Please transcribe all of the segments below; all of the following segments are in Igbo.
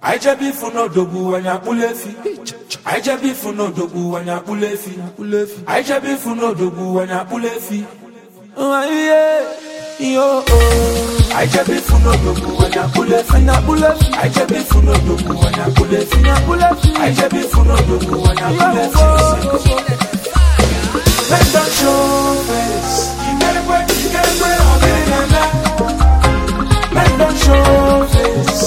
I just be for no dogu when I pull a fee. I just be for no dogu when I pull a fee. I just be for no dogu when I pull a fee. Oh yeah, yo. I just be for no dogu when I pull a fee. I just be for no dogu when I pull a fee. I just be for no dogu when I pull a fee. Let them show face. You get it, I'll get it on that. Let them show face.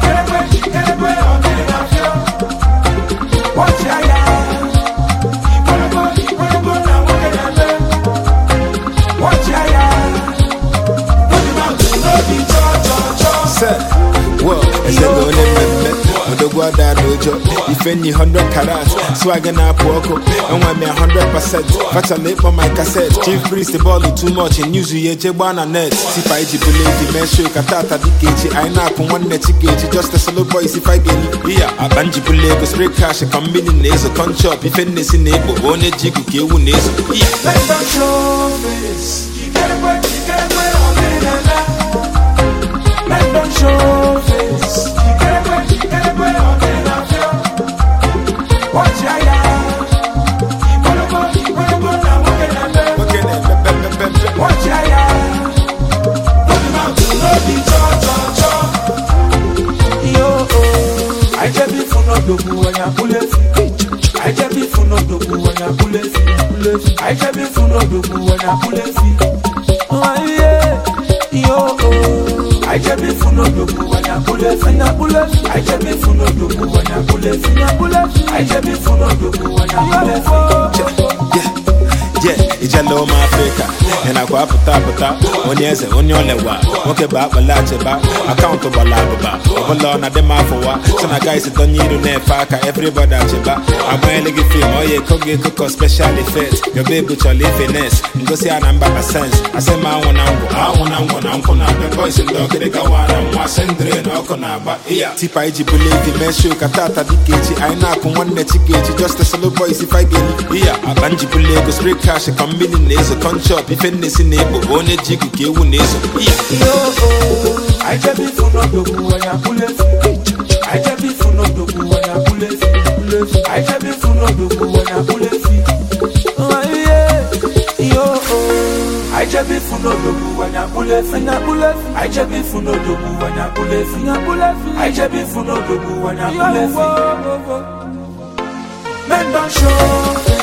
Watch ya, you wanna go now, what can I do? Watch ya, put him out to know the cha. Well, it's a Odogwada dojo, if any 100 carats, swagging up Woko, and when me 100%, fat a lip on my cassette. Chief Priest the ball too much in news, ye Jebana net. If I believe the measure, Katata Dikage, I knock on one net ticket, just a solo boys if I get it. Yeah, a banji bulego, spray cash, a combination, a con shop, if any is in able, one jiggy, one is. Yeah, let them show this. You get it, I'll get it on that. Let them show this. Watch ya, you wanna go now, what can I do? Watch ya, put him out to know the cha. Yo, I just be for no dogu when I pull a fee. I just be for no dogu when I pull a fee. I just be for no dogu when I pull a fee. Oh yeah, yo. I just be for no dogu when I pull a fee. I just be for no dogu when I pull a fee. I just be for no dogu when I pull a fee. Yeah, it's a low Africa, and I go up on yes, on your lewa. Okay, back, but large about accountable lababa. Overlord, not the mouth for what. So, I guys don't need to net faka, everybody at your back. I'm wearing a film, oh, yeah, cook special effects. Your baby, your finesse, and go see a number of sense. I say, my one uncle, I want uncle, the boys and dog, the Gawana, was sending Okonaba. Yeah, Tipa, believe the measure, Katata, Dikage, I knock on one net ticket, just a solo boys if I get it. Yeah, a banji bulego, spray cash, a combination, a con shop, if any is in able, one jiggy, one is. I just be for no dogu when I pull a fee. I just be for no dogu when I pull a fee. I just be for no dogu when I pull a fee. Oh yeah, yo. I just be for no dogu when I pull a fee. I just be for no dogu when I pull a fee. I just be for no dogu when I pull a fee. Men don't show.